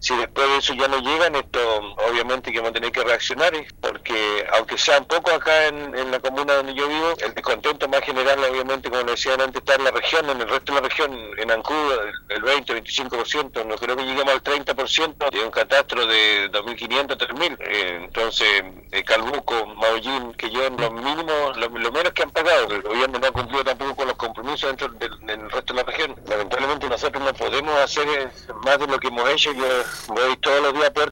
Si después de eso ya no llegan, esto obviamente que vamos a tener que reaccionar, porque aunque sean pocos acá en la comuna donde yo vivo, el descontento más general obviamente, como le decía antes, está en la región, en el resto de la región, en Ancud el 20-25%, no creo que lleguemos al 30%, de un catastro de 2.500, 3.000. Entonces, Calbuco, Maullín, que llevan los mínimos, lo menos que han pagado. El gobierno no ha cumplido tampoco con los compromisos dentro del resto de la región. Lamentablemente nosotros no podemos hacer más de lo que hemos hecho. Yo voy todos los días a Puerto